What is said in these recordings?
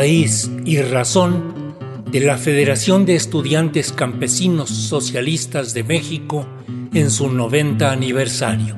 raíz y razón de la Federación de Estudiantes Campesinos Socialistas de México en su 90 aniversario.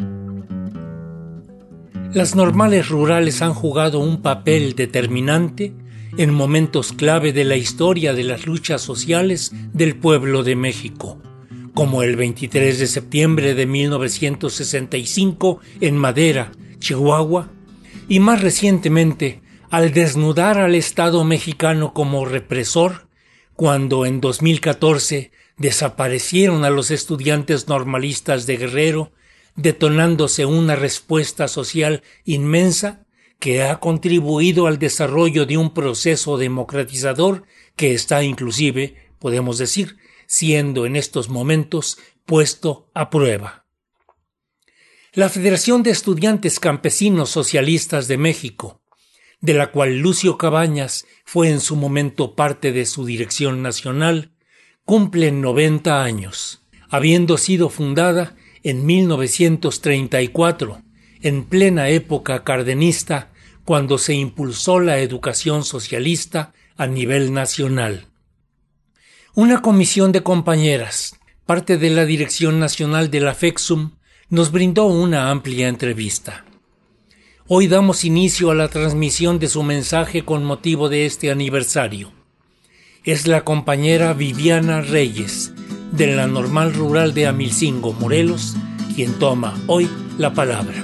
Las normales rurales han jugado un papel determinante en momentos clave de la historia de las luchas sociales del pueblo de México, como el 23 de septiembre de 1965 en Madera, Chihuahua, y más recientemente al desnudar al Estado mexicano como represor, cuando en 2014 desaparecieron a los estudiantes normalistas de Guerrero, detonándose una respuesta social inmensa que ha contribuido al desarrollo de un proceso democratizador que está inclusive, podemos decir, siendo en estos momentos puesto a prueba. La Federación de Estudiantes Campesinos Socialistas de México, de la cual Lucio Cabañas fue en su momento parte de su dirección nacional, cumple 90 años, habiendo sido fundada en 1934, en plena época cardenista, cuando se impulsó la educación socialista a nivel nacional. Una comisión de compañeras, parte de la Dirección Nacional de la FECSUM, nos brindó una amplia entrevista. Hoy damos inicio a la transmisión de su mensaje con motivo de este aniversario. Es la compañera Viviana Reyes, de la Normal Rural de Amilcingo, Morelos, quien toma hoy la palabra.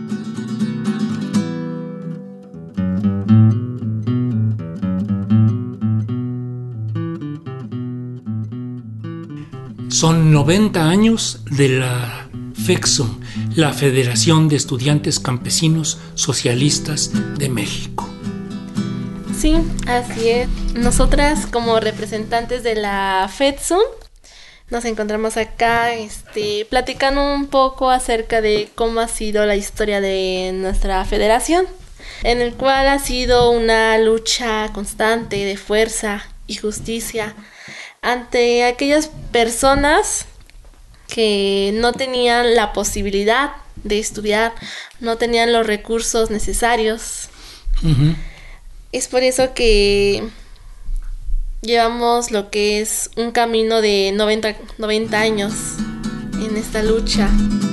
Son 90 años de la FECSUM, la Federación de Estudiantes Campesinos Socialistas de México. Sí, así es. Nosotras, como representantes de la FECSUM, nos encontramos acá platicando un poco acerca de cómo ha sido la historia de nuestra federación, en el cual ha sido una lucha constante de fuerza y justicia ante aquellas personas que no tenían la posibilidad de estudiar, no tenían los recursos necesarios. Uh-huh. Es por eso que llevamos lo que es un camino de 90 años en esta lucha.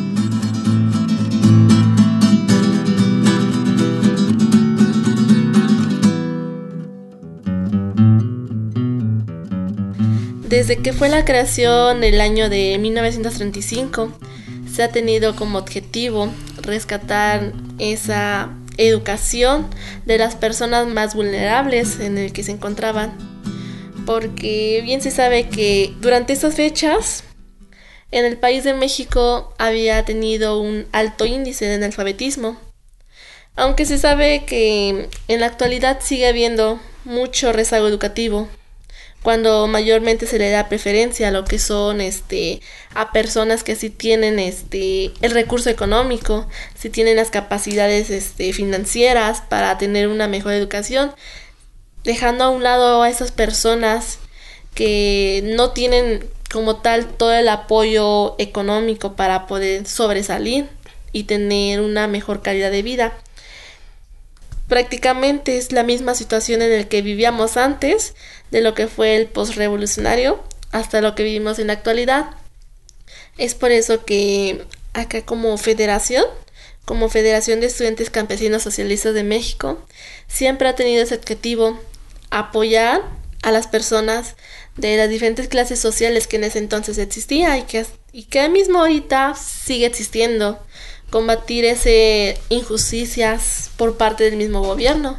Desde que fue la creación el año de 1935, se ha tenido como objetivo rescatar esa educación de las personas más vulnerables en el que se encontraban, porque bien se sabe que durante estas fechas en el país de México había tenido un alto índice de analfabetismo, aunque se sabe que en la actualidad sigue habiendo mucho rezago educativo, cuando mayormente se le da preferencia a lo que son a personas que sí tienen el recurso económico, sí tienen las capacidades financieras para tener una mejor educación, dejando a un lado a esas personas que no tienen como tal todo el apoyo económico para poder sobresalir y tener una mejor calidad de vida. Prácticamente es la misma situación en la que vivíamos antes de lo que fue el postrevolucionario hasta lo que vivimos en la actualidad. Es por eso que acá como Federación de Estudiantes Campesinos Socialistas de México, siempre ha tenido ese objetivo: apoyar a las personas de las diferentes clases sociales que en ese entonces existía y que mismo ahorita sigue existiendo, combatir esas injusticias por parte del mismo gobierno.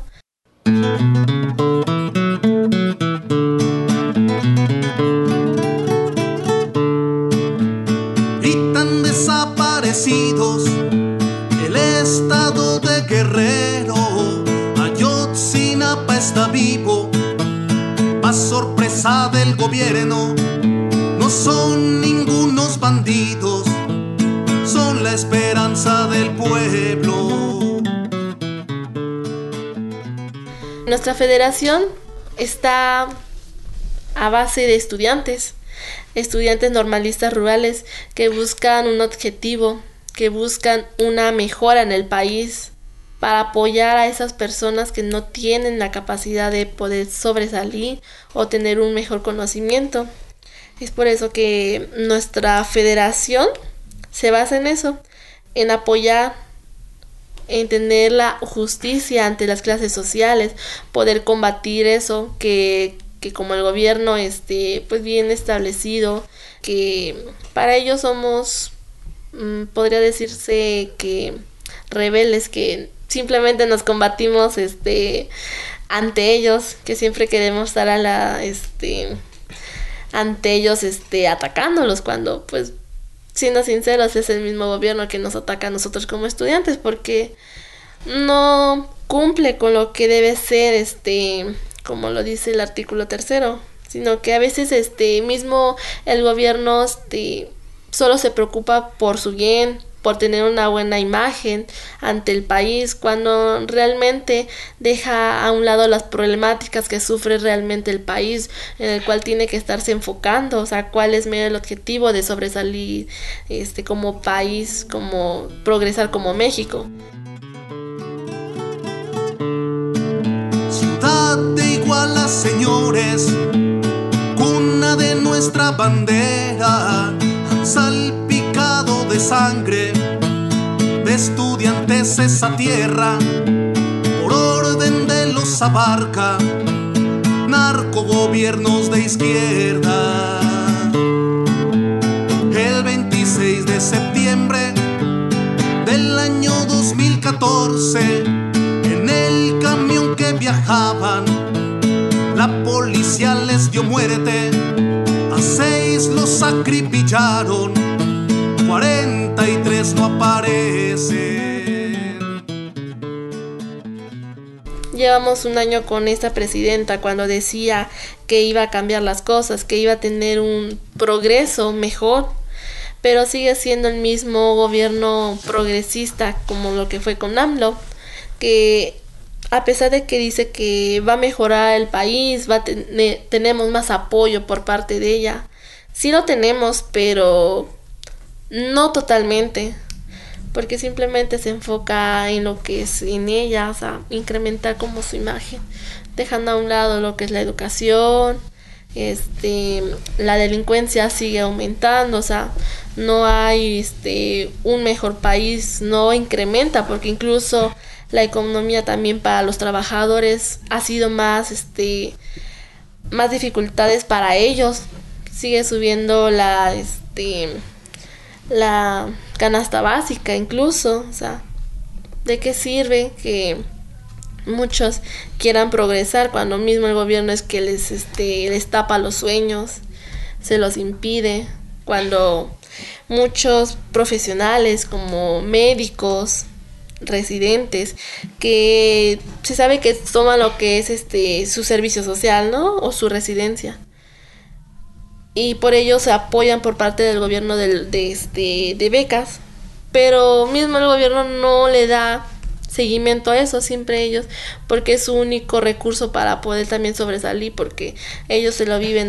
Gritan desaparecidos el estado de Guerrero, Ayotzinapa está vivo, a sorpresa del gobierno, no son ningunos bandidos, son la esperanza del pueblo. Nuestra federación está a base de estudiantes normalistas rurales que buscan un objetivo, que buscan una mejora en el país, para apoyar a esas personas que no tienen la capacidad de poder sobresalir o tener un mejor conocimiento. Es por eso que nuestra federación se basa en eso, en apoyar, en tener la justicia ante las clases sociales, poder combatir eso, que como el gobierno pues bien establecido, que para ellos somos, podría decirse que rebeldes, que simplemente nos combatimos ante ellos, que siempre queremos estar ante ellos atacándolos, cuando pues siendo sinceros es el mismo gobierno que nos ataca a nosotros como estudiantes, porque no cumple con lo que debe ser como lo dice el artículo 3º, sino que a veces mismo el gobierno solo se preocupa por su bien, por tener una buena imagen ante el país, cuando realmente deja a un lado las problemáticas que sufre realmente el país, en el cual tiene que estarse enfocando, o sea, cuál es medio el objetivo de sobresalir como país, como progresar como México. Ciudad de Iguala, señores, cuna de nuestra bandera, han salpicado de sangre de estudiantes esa tierra, por orden de los Abarca, narcogobiernos de izquierda. El 26 de septiembre del año 2014, en el camión que viajaban, la policía les dio muerte, a 6 los acribillaron, 43 no aparecen. Llevamos un año con esta presidenta cuando decía que iba a cambiar las cosas, que iba a tener un progreso mejor, pero sigue siendo el mismo gobierno progresista como lo que fue con AMLO, que a pesar de que dice que va a mejorar el país, tenemos más apoyo por parte de ella. Sí lo tenemos, pero no totalmente, porque simplemente se enfoca en lo que es en ella, o sea, incrementar como su imagen, dejando a un lado lo que es la educación. La delincuencia sigue aumentando, o sea, no hay un mejor país, no incrementa, porque incluso la economía también para los trabajadores ha sido más dificultades para ellos. Sigue subiendo la canasta básica incluso, o sea, ¿de qué sirve que muchos quieran progresar cuando mismo el gobierno es que les tapa los sueños, se los impide? Cuando muchos profesionales como médicos, residentes, que se sabe que toman lo que es su servicio social, ¿no? O su residencia, y por ello se apoyan por parte del gobierno de becas, pero mismo el gobierno no le da seguimiento a eso, siempre ellos, porque es su único recurso para poder también sobresalir, porque ellos se lo viven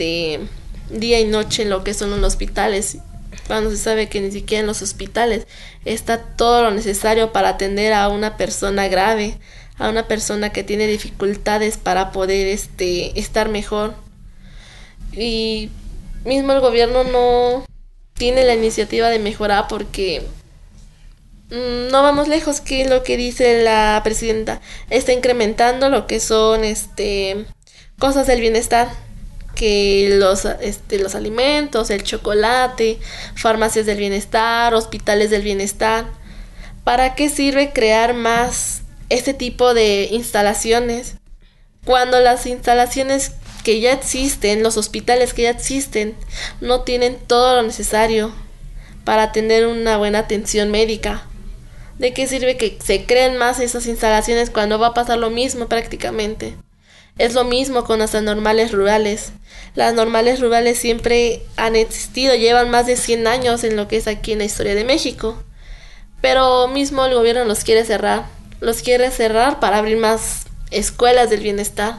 día y noche en lo que son los hospitales, cuando se sabe que ni siquiera en los hospitales está todo lo necesario para atender a una persona grave, a una persona que tiene dificultades para poder estar mejor. Y mismo el gobierno no tiene la iniciativa de mejorar, porque no vamos lejos, que es lo que dice la presidenta, está incrementando lo que son cosas del bienestar, que los alimentos, el chocolate, farmacias del bienestar, hospitales del bienestar. ¿Para qué sirve crear más este tipo de instalaciones cuando las instalaciones que ya existen, los hospitales que ya existen, no tienen todo lo necesario para tener una buena atención médica? ¿De qué sirve que se creen más esas instalaciones cuando va a pasar lo mismo prácticamente? Es lo mismo con las normales rurales. Las normales rurales siempre han existido, llevan más de 100 años en lo que es aquí en la historia de México. Pero mismo el gobierno los quiere cerrar para abrir más escuelas del bienestar.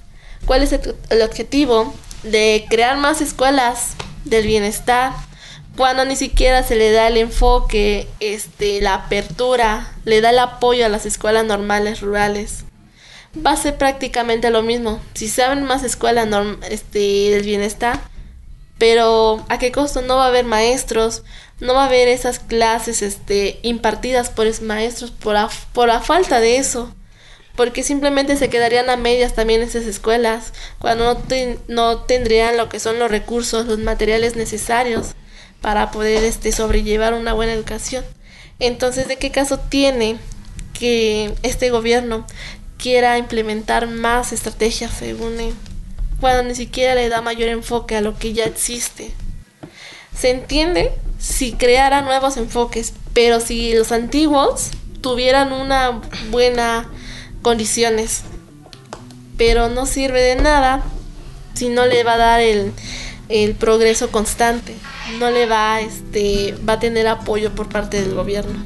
¿Cuál es el objetivo de crear más escuelas del bienestar cuando ni siquiera se le da el enfoque, la apertura, le da el apoyo a las escuelas normales rurales. Va a ser prácticamente lo mismo. Si se abren más escuelas del bienestar, pero ¿a qué costo? No va a haber maestros, no va a haber esas clases impartidas por esos maestros por la falta de eso, porque simplemente se quedarían a medias también esas escuelas, cuando no tendrían lo que son los recursos, los materiales necesarios para poder sobrellevar una buena educación. Entonces, ¿de qué caso tiene que este gobierno quiera implementar más estrategias según él, cuando ni siquiera le da mayor enfoque a lo que ya existe? Se entiende si creara nuevos enfoques, pero si los antiguos tuvieran una buena condiciones, pero no sirve de nada si no le va a dar el progreso constante, no le va a tener apoyo por parte del gobierno.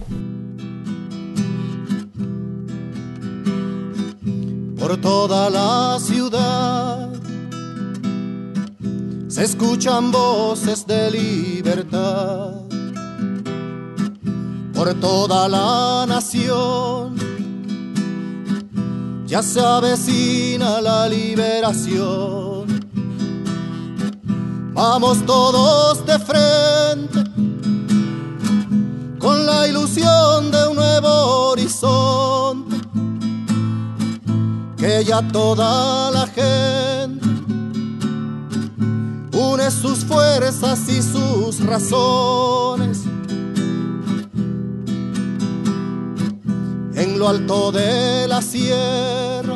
Por toda la ciudad se escuchan voces de libertad. Por toda la nación ya se avecina la liberación. Vamos todos de frente con la ilusión de un nuevo horizonte, que ya toda la gente une sus fuerzas y sus razones. En lo alto de la sierra,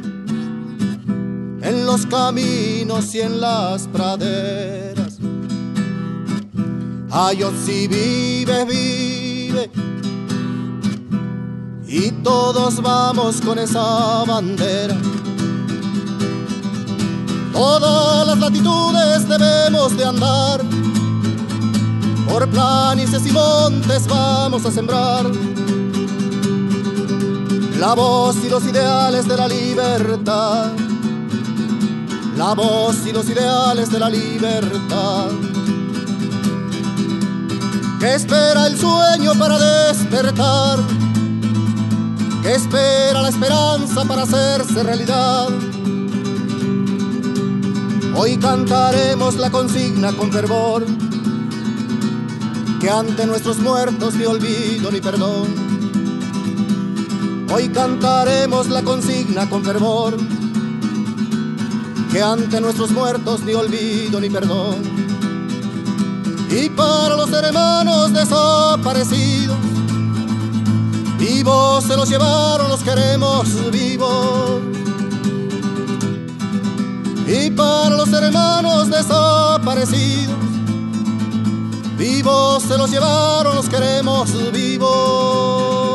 en los caminos y en las praderas, Ayotzi vive, vive, y todos vamos con esa bandera. Todas las latitudes debemos de andar, por planicies y montes vamos a sembrar la voz y los ideales de la libertad. La voz y los ideales de la libertad. ¿Qué espera el sueño para despertar? ¿Qué espera la esperanza para hacerse realidad? Hoy cantaremos la consigna con fervor, que ante nuestros muertos ni olvido ni perdón. Hoy cantaremos la consigna con fervor, que ante nuestros muertos ni olvido ni perdón. Y para los hermanos desaparecidos, vivos se los llevaron, los queremos vivos. Y para los hermanos desaparecidos, vivos se los llevaron, los queremos vivos.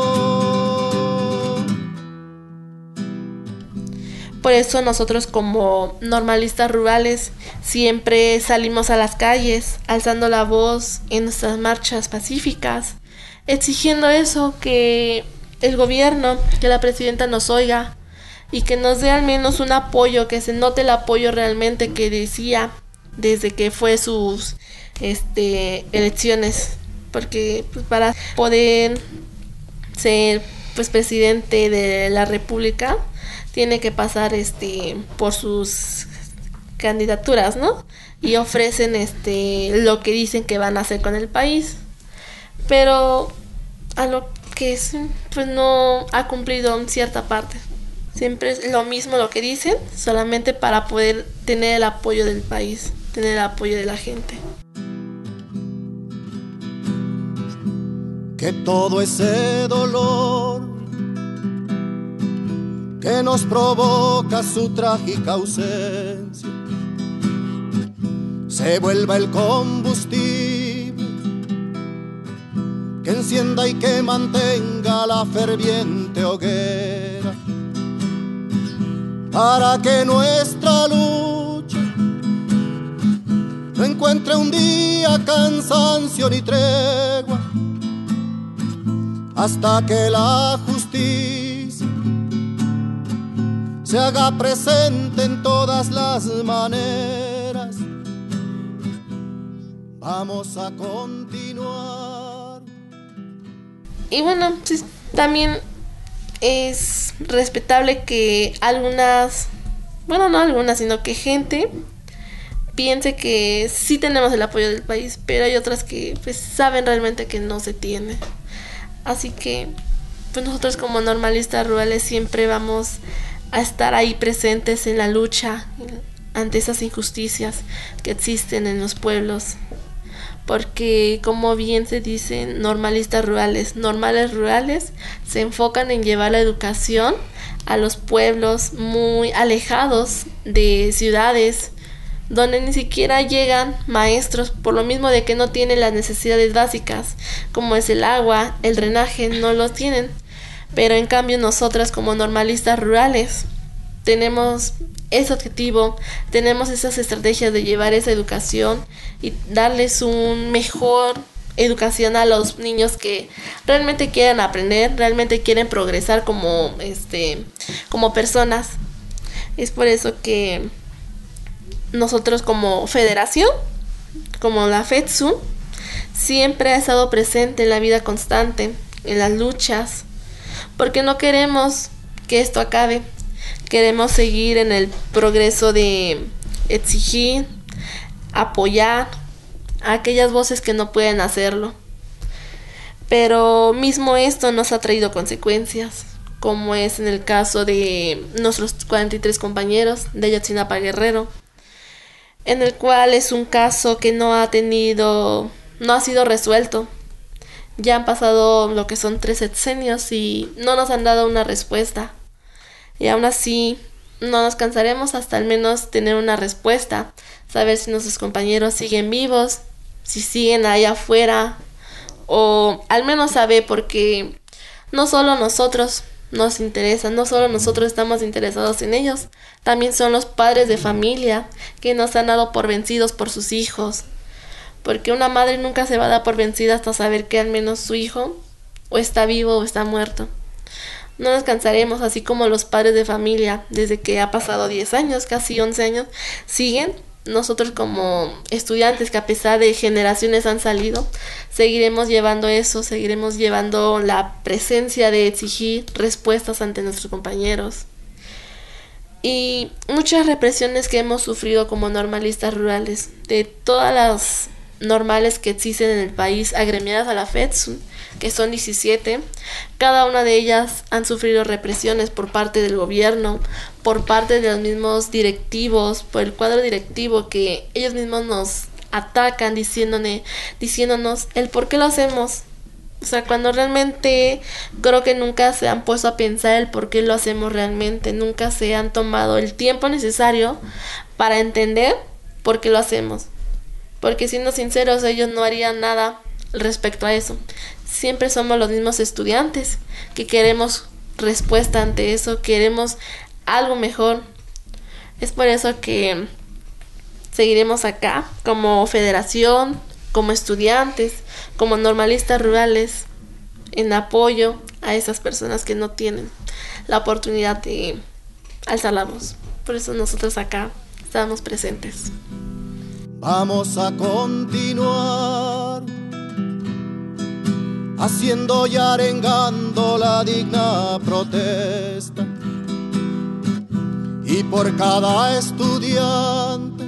Por eso nosotros como normalistas rurales siempre salimos a las calles, alzando la voz en nuestras marchas pacíficas, exigiendo eso, que el gobierno, que la presidenta nos oiga y que nos dé al menos un apoyo, que se note el apoyo realmente que decía desde que fue sus elecciones, porque pues, para poder ser pues presidente de la República tiene que pasar por sus candidaturas, ¿no? Y ofrecen lo que dicen que van a hacer con el país, pero a lo que es, pues no ha cumplido en cierta parte. Siempre es lo mismo lo que dicen, solamente para poder tener el apoyo del país, tener el apoyo de la gente. Que todo ese dolor que nos provoca su trágica ausencia se vuelva el combustible que encienda y que mantenga la ferviente hoguera, para que nuestra lucha no encuentre un día cansancio ni tregua, hasta que la justicia se haga presente en todas las maneras. Vamos a continuar. Y bueno, pues, también es respetable que algunas, bueno, no algunas, sino que gente piense que sí tenemos el apoyo del país, pero hay otras que pues saben realmente que no se tiene. Así que pues nosotros como normalistas rurales siempre vamos a estar ahí presentes en la lucha ante esas injusticias que existen en los pueblos. Porque como bien se dice, normalistas rurales, normales rurales, se enfocan en llevar la educación a los pueblos muy alejados de ciudades, donde ni siquiera llegan maestros, por lo mismo de que no tienen las necesidades básicas, como es el agua, el drenaje, no los tienen. Pero en cambio nosotras como normalistas rurales tenemos ese objetivo, tenemos esas estrategias de llevar esa educación y darles un mejor educación a los niños que realmente quieren aprender, realmente quieren progresar como personas. Es por eso que nosotros como federación, como la FEDSUM, siempre ha estado presente en la vida constante, en las luchas, porque no queremos que esto acabe. Queremos seguir en el progreso de exigir, apoyar a aquellas voces que no pueden hacerlo. Pero mismo esto nos ha traído consecuencias, como es en el caso de nuestros 43 compañeros de Ayotzinapa Guerrero, en el cual es un caso que no ha sido resuelto. Ya han pasado lo que son 3 sexenios y no nos han dado una respuesta. Y aún así no nos cansaremos hasta al menos tener una respuesta, saber si nuestros compañeros siguen vivos, si siguen allá afuera, o al menos saber, porque no solo nosotros nos interesa, no solo nosotros estamos interesados en ellos, también son los padres de familia que nos han dado por vencidos por sus hijos, porque una madre nunca se va a dar por vencida hasta saber que al menos su hijo o está vivo o está muerto. No nos cansaremos, así como los padres de familia, desde que ha pasado 10 años, casi 11 años, siguen. Nosotros como estudiantes que a pesar de generaciones han salido, seguiremos llevando eso, seguiremos llevando la presencia de exigir respuestas ante nuestros compañeros. Y muchas represiones que hemos sufrido como normalistas rurales, de todas las normales que existen en el país, agremiadas a la FEDSUM, que son 17, cada una de ellas han sufrido represiones por parte del gobierno, por parte de los mismos directivos, por el cuadro directivo, que ellos mismos nos atacan diciéndonos el por qué lo hacemos. O sea, cuando realmente creo que nunca se han puesto a pensar el por qué lo hacemos realmente, nunca se han tomado el tiempo necesario para entender por qué lo hacemos. Porque siendo sinceros, ellos no harían nada respecto a eso. Siempre somos los mismos estudiantes que queremos respuesta ante eso, queremos algo mejor. Es por eso que seguiremos acá como federación, como estudiantes, como normalistas rurales, en apoyo a esas personas que no tienen la oportunidad de alzar la voz. Por eso nosotros acá estamos presentes. Vamos a continuar haciendo y arengando la digna protesta, y por cada estudiante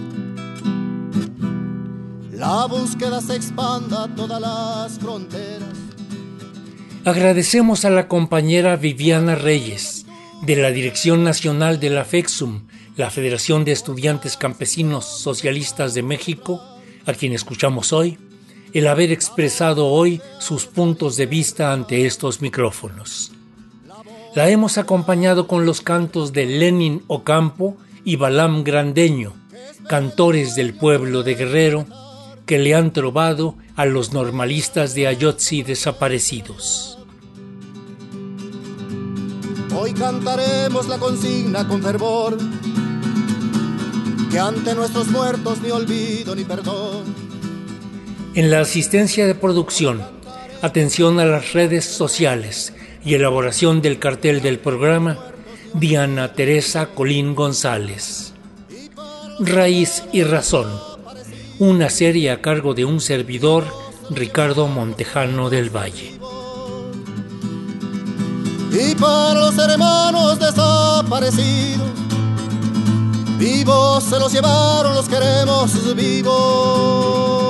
la búsqueda se expanda a todas las fronteras. Agradecemos a la compañera Viviana Reyes, de la Dirección Nacional de la FEDSUM, la Federación de Estudiantes Campesinos Socialistas de México, a quien escuchamos hoy, el haber expresado hoy sus puntos de vista ante estos micrófonos. La hemos acompañado con los cantos de Lenin Ocampo y Balam Grandeño, cantores del pueblo de Guerrero, que le han trovado a los normalistas de Ayotzi desaparecidos. Hoy cantaremos la consigna con fervor, que ante nuestros muertos ni olvido ni perdón. En la asistencia de producción, atención a las redes sociales y elaboración del cartel del programa, Diana Teresa Colín González. Raíz y razón. una serie a cargo de un servidor, Ricardo Montejano del Valle. Y para los hermanos desaparecidos, vivos se los llevaron, los queremos vivos.